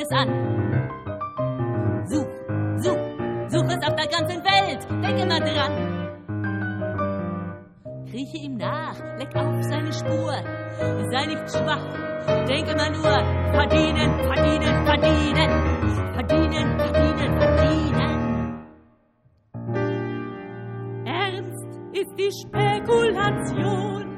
es an. Such, such, such es auf der ganzen Welt, denk immer dran. Krieche ihm nach, leck auf seine Spur, sei nicht schwach, denk immer nur, verdienen, verdienen, verdienen, verdienen, verdienen, verdienen. Ernst ist die Spekulation,